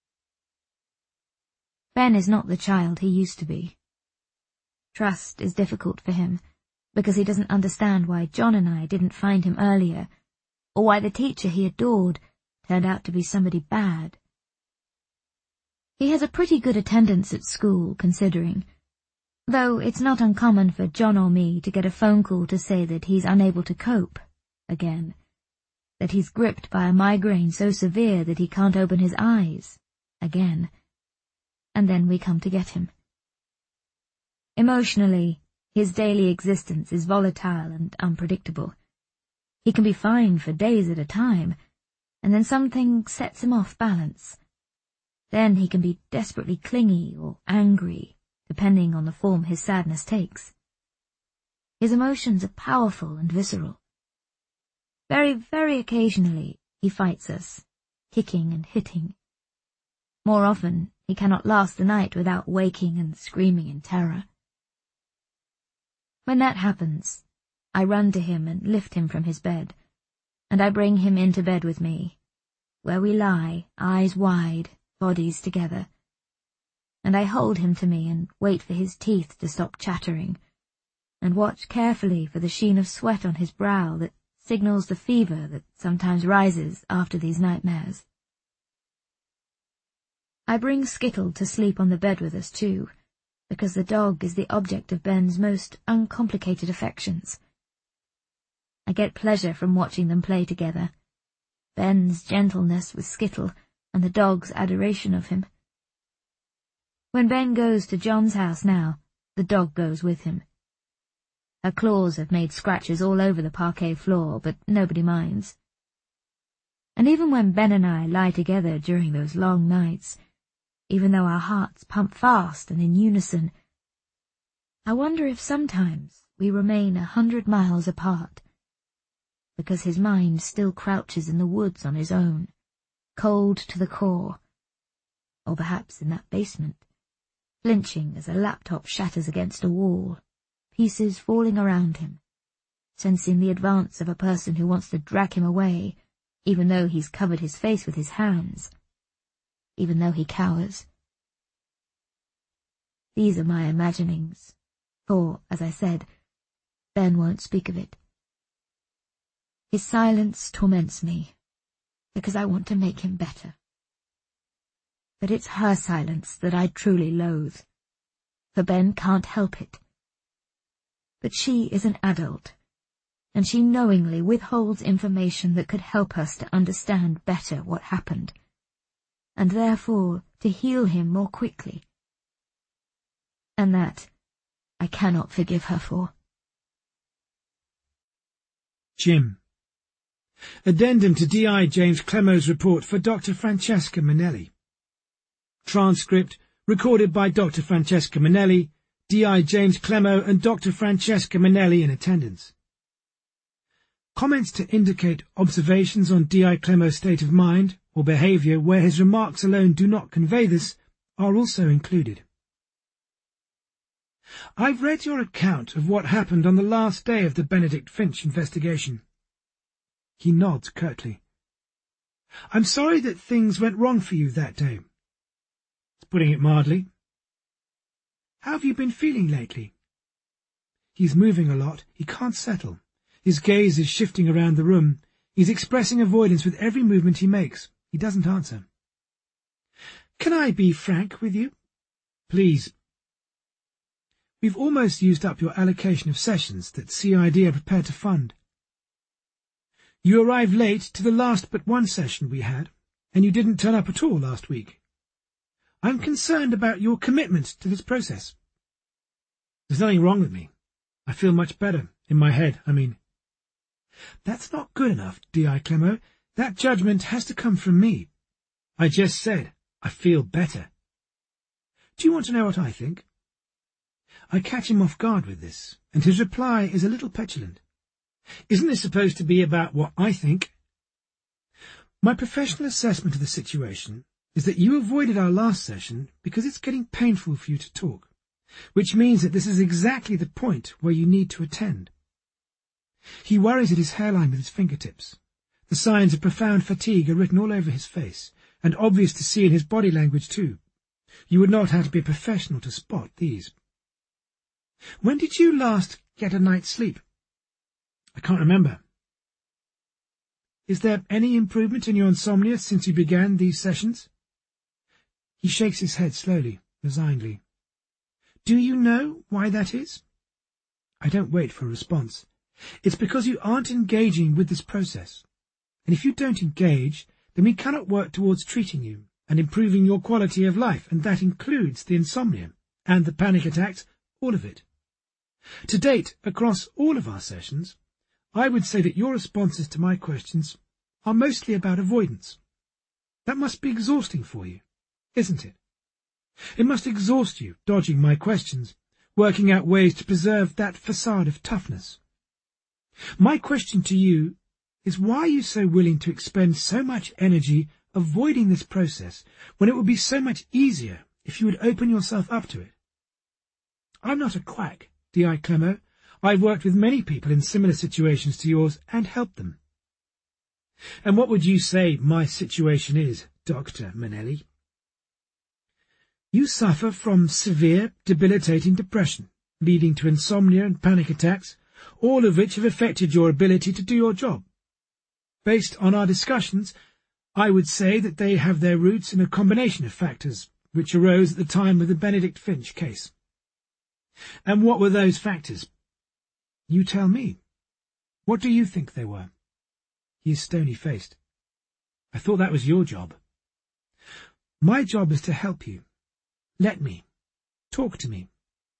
Ben is not the child he used to be. Trust is difficult for him, because he doesn't understand why John and I didn't find him earlier, or why the teacher he adored turned out to be somebody bad. He has a pretty good attendance at school, considering, though it's not uncommon for John or me to get a phone call to say that he's unable to cope, again, that he's gripped by a migraine so severe that he can't open his eyes, again, and then we come to get him. Emotionally, his daily existence is volatile and unpredictable. He can be fine for days at a time, and then something sets him off balance. Then he can be desperately clingy or angry, depending on the form his sadness takes. His emotions are powerful and visceral. Very, very occasionally he fights us, kicking and hitting. More often he cannot last the night without waking and screaming in terror. When that happens, I run to him and lift him from his bed, and I bring him into bed with me, where we lie, eyes wide, bodies together, and I hold him to me and wait for his teeth to stop chattering, and watch carefully for the sheen of sweat on his brow that signals the fever that sometimes rises after these nightmares. I bring Skittle to sleep on the bed with us too, because the dog is the object of Ben's most uncomplicated affections. I get pleasure from watching them play together, Ben's gentleness with Skittle and the dog's adoration of him. When Ben goes to John's house now, the dog goes with him. Her claws have made scratches all over the parquet floor, but nobody minds. And even when Ben and I lie together during those long nights, even though our hearts pump fast and in unison, I wonder if sometimes we remain a hundred miles apart, because his mind still crouches in the woods on his own, cold to the core, or perhaps in that basement, flinching as a laptop shatters against a wall, pieces falling around him, sensing the advance of a person who wants to drag him away, even though he's covered his face with his hands, even though he cowers. These are my imaginings, for, as I said, Ben won't speak of it. His silence torments me, because I want to make him better. But it's her silence that I truly loathe, for Ben can't help it. But she is an adult, and she knowingly withholds information that could help us to understand better what happened. and therefore to heal him more quickly. And that I cannot forgive her for. Jim. Addendum to D I James Clemo's report for Doctor Francesca Manelli. Transcript recorded by Doctor Francesca Manelli, D I James Clemo and Doctor Francesca Manelli in attendance. Comments to indicate observations on D I Clemo's state of mind or behaviour where his remarks alone do not convey this are also included. I've read your account of what happened on the last day of the Benedict Finch investigation. He nods curtly. I'm sorry that things went wrong for you that day. Putting it mildly. How have you been feeling lately? He's moving a lot. He can't settle. His gaze is shifting around the room. He's expressing avoidance with every movement he makes. He doesn't answer. Can I be frank with you? Please. We've almost used up your allocation of sessions that C I D are prepared to fund. You arrived late to the last but one session we had, and you didn't turn up at all last week. I'm concerned about your commitment to this process. There's nothing wrong with me. I feel much better, in my head, I mean. That's not good enough, D I Clemo. That judgment has to come from me. I just said, I feel better. Do you want to know what I think? I catch him off guard with this, and his reply is a little petulant. Isn't this supposed to be about what I think? My professional assessment of the situation is that you avoided our last session because it's getting painful for you to talk, which means that this is exactly the point where you need to attend. He worries at his hairline with his fingertips. The signs of profound fatigue are written all over his face, and obvious to see in his body language too. You would not have to be a professional to spot these. When did you last get a night's sleep? I can't remember. Is there any improvement in your insomnia since you began these sessions? He shakes his head slowly, resignedly. Do you know why that is? I don't wait for a response. It's because you aren't engaging with this process. And if you don't engage, then we cannot work towards treating you and improving your quality of life, and that includes the insomnia and the panic attacks, all of it. To date, across all of our sessions, I would say that your responses to my questions are mostly about avoidance. That must be exhausting for you, isn't it? It must exhaust you, dodging my questions, working out ways to preserve that facade of toughness. My question to you is, why are you so willing to expend so much energy avoiding this process when it would be so much easier if you would open yourself up to it? I'm not a quack, D I Clemo. I've worked with many people in similar situations to yours and helped them. And what would you say my situation is, Doctor Manelli? You suffer from severe, debilitating depression, leading to insomnia and panic attacks, all of which have affected your ability to do your job. Based on our discussions, I would say that they have their roots in a combination of factors which arose at the time of the Benedict Finch case. And what were those factors? You tell me. What do you think they were? He is stony-faced. I thought that was your job. My job is to help you. Let me. Talk to me.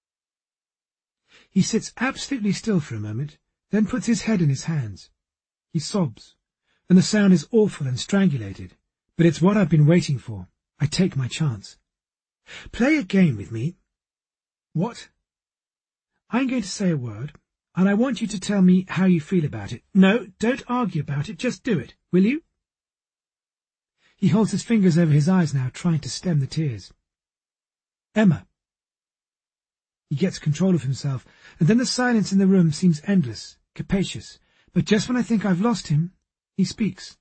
He sits absolutely still for a moment, then puts his head in his hands. He sobs, and the sound is awful and strangulated, but it's what I've been waiting for. I take my chance. Play a game with me. What? I'm going to say a word, and I want you to tell me how you feel about it. No, don't argue about it, just do it, will you? He holds his fingers over his eyes now, trying to stem the tears. Emma. He gets control of himself, and then the silence in the room seems endless, capacious, but just when I think I've lost him, he speaks.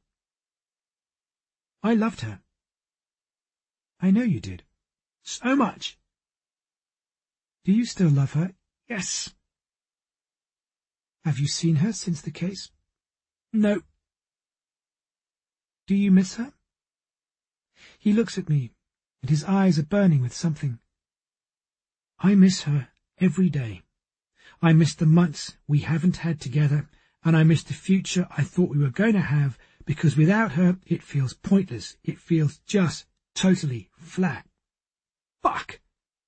I loved her. I know you did. So much. Do you still love her? Yes. Have you seen her since the case? No. Do you miss her? He looks at me, and his eyes are burning with something. I miss her every day. I miss the months we haven't had together, and I miss the future I thought we were going to have, because without her it feels pointless, it feels just Totally flat. Fuck!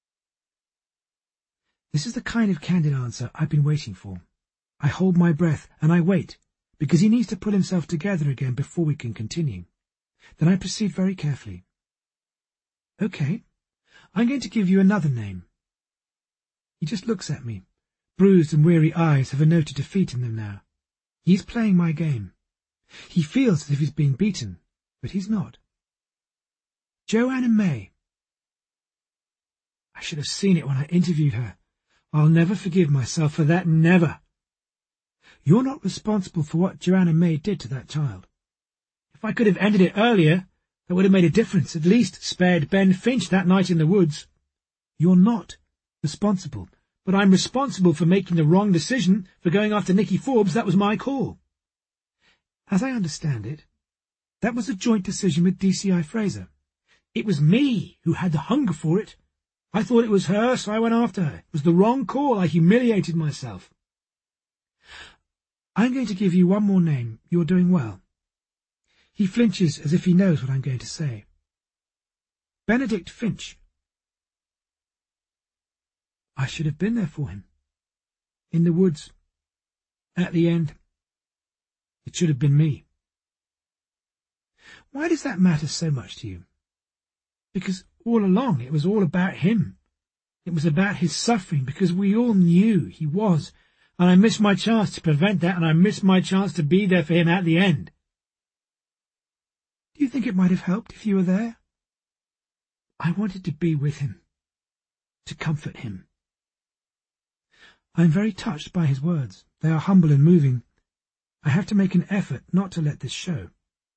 This is the kind of candid answer I've been waiting for. I hold my breath and I wait, because he needs to pull himself together again before we can continue. Then I proceed very carefully. Okay, I'm going to give you another name. He just looks at me. Bruised and weary eyes have a note of defeat in them now. He's playing my game. He feels as if he's being beaten, but he's not. Joanna May. I should have seen it when I interviewed her. I'll never forgive myself for that, never. You're not responsible for what Joanna May did to that child. If I could have ended it earlier, that would have made a difference, at least spared Ben Finch that night in the woods. You're not responsible, but I'm responsible for making the wrong decision, for going after Nicky Forbes. That was my call. As I understand it, that was a joint decision with D C I Fraser. It was me who had the hunger for it. I thought it was her, so I went after her. It was the wrong call. I humiliated myself. I'm going to give you one more name. You're doing well. He flinches as if he knows what I'm going to say. Benedict Finch. I should have been there for him. In the woods. At the end. It should have been me. Why does that matter so much to you? Because all along it was all about him. It was about his suffering, because we all knew he was, and I missed my chance to prevent that, and I missed my chance to be there for him at the end. Do you think it might have helped if you were there? I wanted to be with him, to comfort him. I am very touched by his words. They are humble and moving. I have to make an effort not to let this show.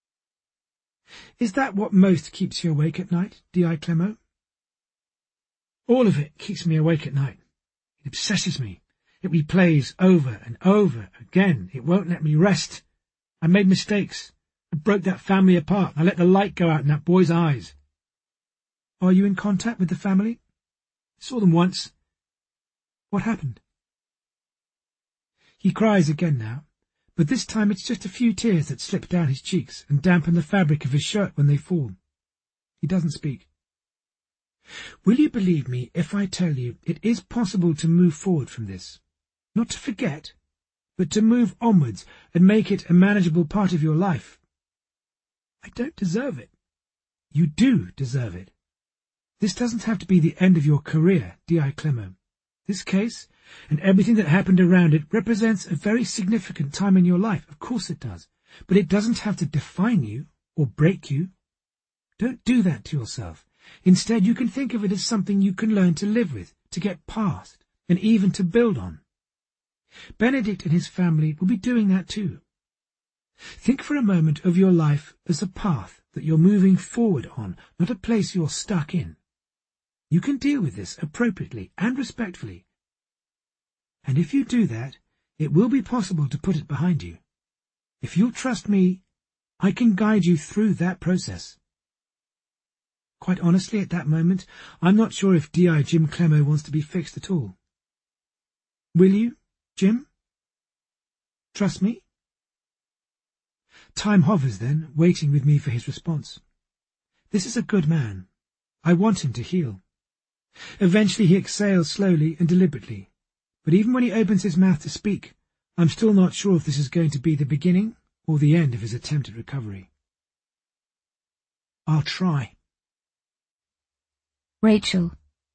Is that what most keeps you awake at night, D I Clemo? All of it keeps me awake at night. It obsesses me. It replays over and over again. It won't let me rest. I made mistakes. I broke that family apart. I let the light go out in that boy's eyes. Are you in contact with the family? I saw them once. What happened? He cries again now, but this time it's just a few tears that slip down his cheeks and dampen the fabric of his shirt when they fall. He doesn't speak. Will you believe me if I tell you it is possible to move forward from this? Not to forget, but to move onwards and make it a manageable part of your life. I don't deserve it. You do deserve it. This doesn't have to be the end of your career, D I Clemo. This case, and everything that happened around it, represents a very significant time in your life. Of course it does. But it doesn't have to define you or break you. Don't do that to yourself. Instead, you can think of it as something you can learn to live with, to get past, and even to build on. Benedict and his family will be doing that too. Think for a moment of your life as a path that you're moving forward on, not a place you're stuck in. You can deal with this appropriately and respectfully. And if you do that, it will be possible to put it behind you. If you'll trust me, I can guide you through that process. Quite honestly, at that moment, I'm not sure if D I Jim Clemo wants to be fixed at all. Will you, Jim? Trust me? Time hovers then, waiting with me for his response. This is a good man. I want him to heal. Eventually he exhales slowly and deliberately, but even when he opens his mouth to speak, I'm still not sure if this is going to be the beginning or the end of his attempt at recovery. I'll try. Rachel.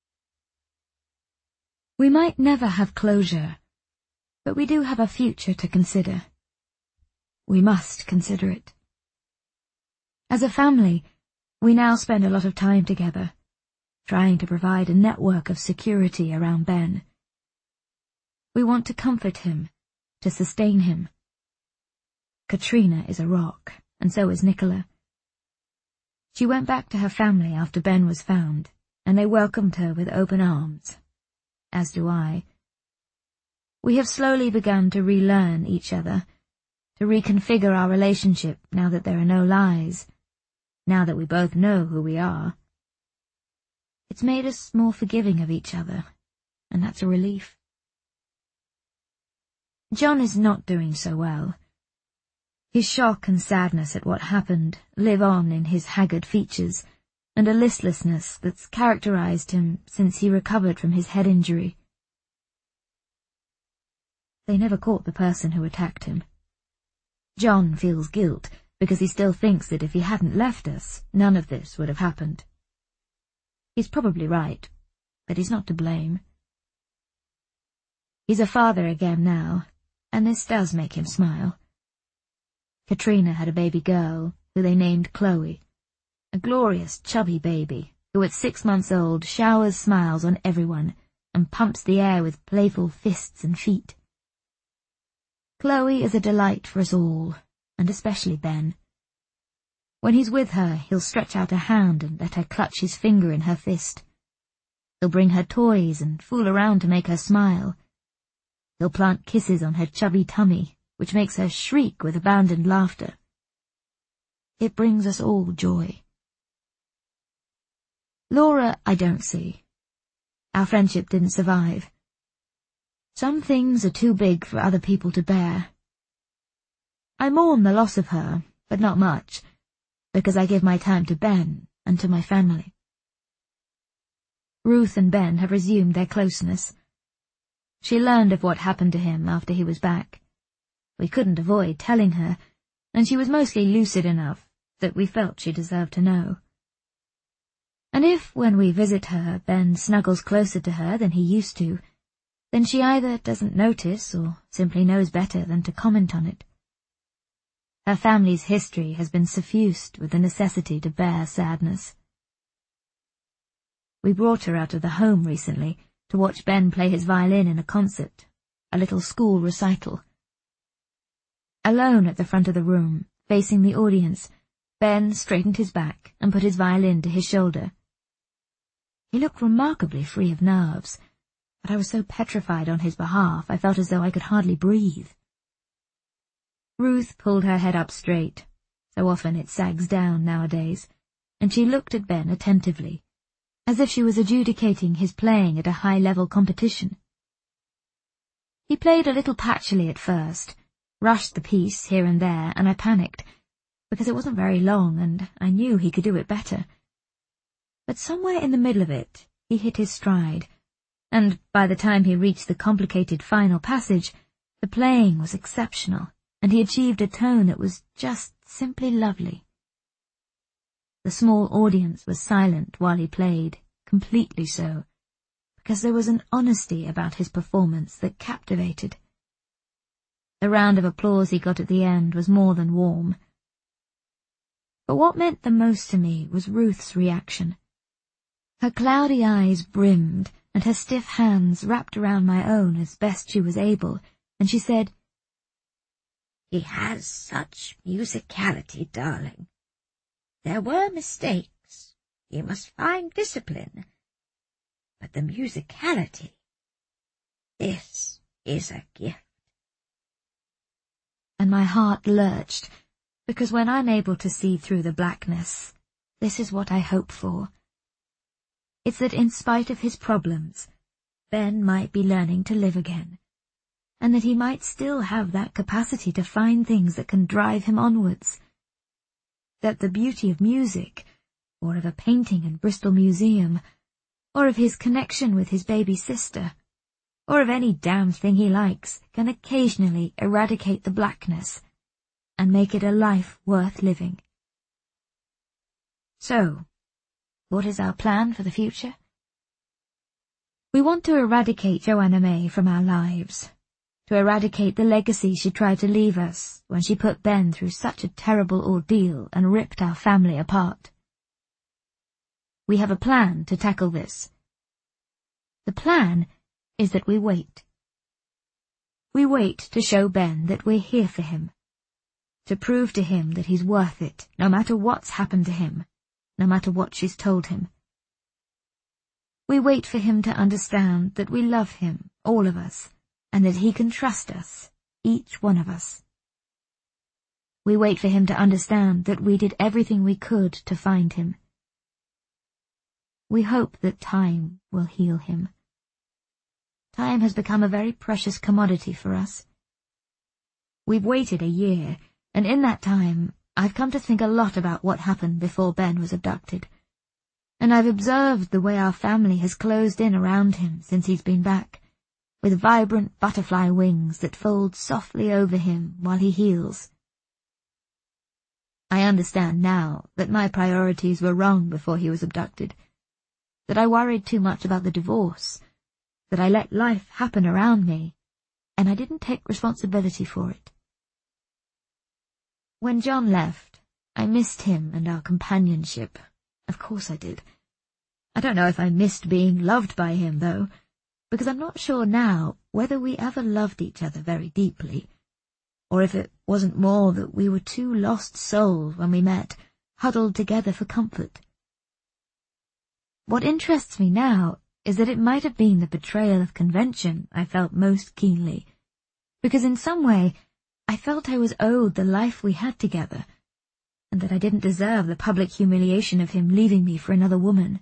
We might never have closure, but we do have a future to consider. We must consider it. As a family, we now spend a lot of time together, trying to provide a network of security around Ben. We want to comfort him, to sustain him. Katrina is a rock, and so is Nicola. She went back to her family after Ben was found, and they welcomed her with open arms, as do I. We have slowly begun to relearn each other, to reconfigure our relationship now that there are no lies, now that we both know who we are. It's made us more forgiving of each other, and that's a relief. John is not doing so well. His shock and sadness at what happened live on in his haggard features, and a listlessness that's characterized him since he recovered from his head injury. They never caught the person who attacked him. John feels guilt because he still thinks that if he hadn't left us, none of this would have happened. He's probably right, but he's not to blame. He's a father again now, and this does make him smile. Katrina had a baby girl, who they named Chloe, a glorious, chubby baby, who at six months old showers smiles on everyone and pumps the air with playful fists and feet. Chloe is a delight for us all, and especially Ben. When he's with her, he'll stretch out a hand and let her clutch his finger in her fist. He'll bring her toys and fool around to make her smile. He'll plant kisses on her chubby tummy, which makes her shriek with abandoned laughter. It brings us all joy. Laura I don't see. Our friendship didn't survive. Some things are too big for other people to bear. I mourn the loss of her, but not much, because I give my time to Ben and to my family. Ruth and Ben have resumed their closeness. She learned of what happened to him after he was back. We couldn't avoid telling her, and she was mostly lucid enough that we felt she deserved to know. And if, when we visit her, Ben snuggles closer to her than he used to, then she either doesn't notice or simply knows better than to comment on it. Her family's history has been suffused with the necessity to bear sadness. We brought her out of the home recently to watch Ben play his violin in a concert, a little school recital. Alone at the front of the room, facing the audience, Ben straightened his back and put his violin to his shoulder. He looked remarkably free of nerves, but I was so petrified on his behalf I felt as though I could hardly breathe. Ruth pulled her head up straight, so often it sags down nowadays, and she looked at Ben attentively, as if she was adjudicating his playing at a high-level competition. He played a little patchily at first, rushed the piece here and there, and I panicked, because it wasn't very long and I knew he could do it better. But somewhere in the middle of it, he hit his stride, and by the time he reached the complicated final passage, the playing was exceptional, and he achieved a tone that was just simply lovely. The small audience was silent while he played, completely so, because there was an honesty about his performance that captivated. The round of applause he got at the end was more than warm. But what meant the most to me was Ruth's reaction. Her cloudy eyes brimmed, and her stiff hands wrapped around my own as best she was able, and she said, "He has such musicality, darling. There were mistakes. He must find discipline. But the musicality, this is a gift." And my heart lurched, because when I'm able to see through the blackness, this is what I hope for. It's that in spite of his problems, Ben might be learning to live again, and that he might still have that capacity to find things that can drive him onwards. That the beauty of music, or of a painting in Bristol Museum, or of his connection with his baby sister, or of any damn thing he likes, can occasionally eradicate the blackness and make it a life worth living. So, what is our plan for the future? We want to eradicate Joanna May from our lives, to eradicate the legacy she tried to leave us when she put Ben through such a terrible ordeal and ripped our family apart. We have a plan to tackle this. The plan is that we wait. We wait to show Ben that we're here for him, to prove to him that he's worth it, no matter what's happened to him, no matter what she's told him. We wait for him to understand that we love him, all of us, and that he can trust us, each one of us. We wait for him to understand that we did everything we could to find him. We hope that time will heal him. Time has become a very precious commodity for us. We've waited a year, and in that time, I've come to think a lot about what happened before Ben was abducted. and I've observed the way our family has closed in around him since he's been back, with vibrant butterfly wings that fold softly over him while he heals. I understand now that my priorities were wrong before he was abducted, that I worried too much about the divorce, that I let life happen around me, and I didn't take responsibility for it. When John left, I missed him and our companionship. Of course I did. I don't know if I missed being loved by him, though, because I'm not sure now whether we ever loved each other very deeply, or if it wasn't more that we were two lost souls when we met, huddled together for comfort. What interests me now is that it might have been the betrayal of convention I felt most keenly, because in some way I felt I was owed the life we had together, and that I didn't deserve the public humiliation of him leaving me for another woman.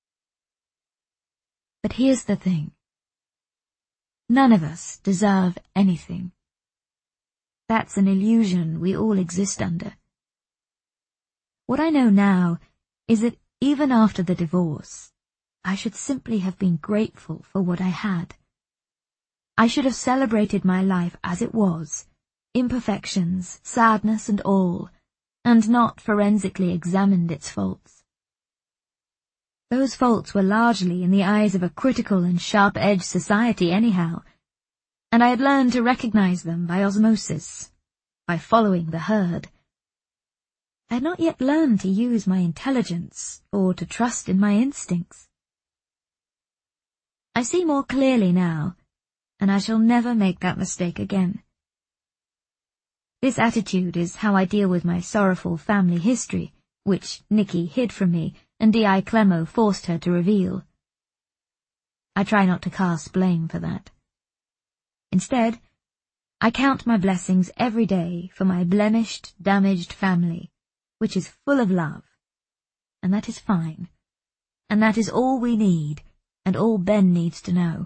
But here's the thing. None of us deserve anything. That's an illusion we all exist under. What I know now is that even after the divorce, I should simply have been grateful for what I had. I should have celebrated my life as it was, imperfections, sadness and all, and not forensically examined its faults. Those faults were largely in the eyes of a critical and sharp-edged society anyhow, and I had learned to recognize them by osmosis, by following the herd. I had not yet learned to use my intelligence or to trust in my instincts. I see more clearly now, and I shall never make that mistake again. This attitude is how I deal with my sorrowful family history, which Nikki hid from me and D I Clemo forced her to reveal. I try not to cast blame for that. Instead, I count my blessings every day for my blemished, damaged family, which is full of love. And that is fine. And that is all we need, and all Ben needs to know.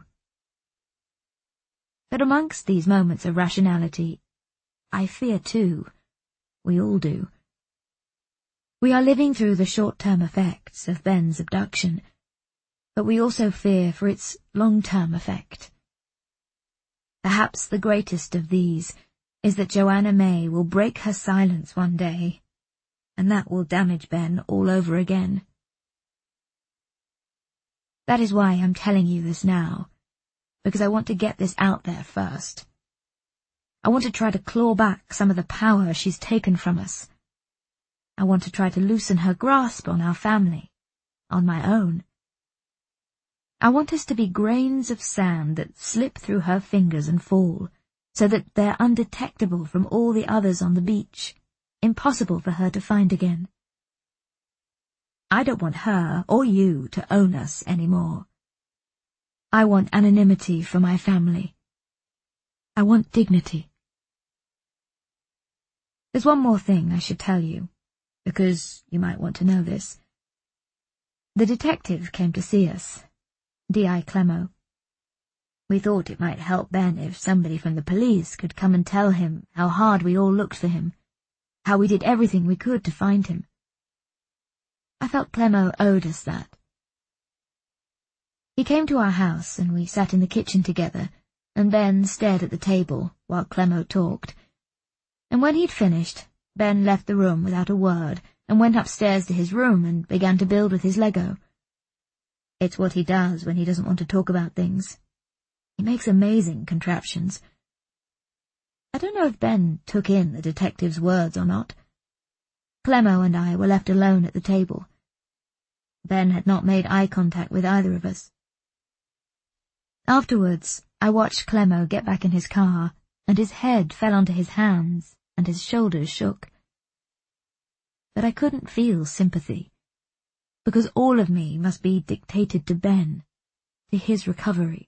But amongst these moments of rationality, I fear too. We all do. We are living through the short-term effects of Ben's abduction, but we also fear for its long-term effect. Perhaps the greatest of these is that Joanna May will break her silence one day, and that will damage Ben all over again. That is why I'm telling you this now, because I want to get this out there first. I want to try to claw back some of the power she's taken from us. I want to try to loosen her grasp on our family, on my own. I want us to be grains of sand that slip through her fingers and fall, so that they're undetectable from all the others on the beach, impossible for her to find again. I don't want her or you to own us anymore. I want anonymity for my family. I want dignity. There's one more thing I should tell you, because you might want to know this. The detective came to see us, D I Clemo. We thought it might help Ben if somebody from the police could come and tell him how hard we all looked for him, how we did everything we could to find him. I felt Clemo owed us that. He came to our house and we sat in the kitchen together, and Ben stared at the table while Clemo talked. And when he'd finished, Ben left the room without a word and went upstairs to his room and began to build with his Lego. It's what he does when he doesn't want to talk about things. He makes amazing contraptions. I don't know if Ben took in the detective's words or not. Clemo and I were left alone at the table. Ben had not made eye contact with either of us. Afterwards, I watched Clemo get back in his car, and his head fell onto his hands, and his shoulders shook. But I couldn't feel sympathy, because all of me must be dictated to Ben, to his recovery.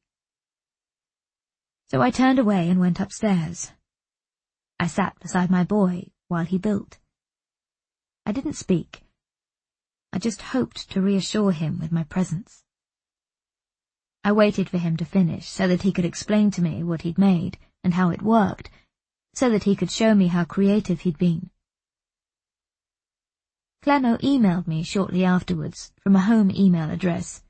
So I turned away and went upstairs. I sat beside my boy while he built. I didn't speak. I just hoped to reassure him with my presence. I waited for him to finish so that he could explain to me what he'd made and how it worked, so that he could show me how creative he'd been. Clemo emailed me shortly afterwards from a home email address.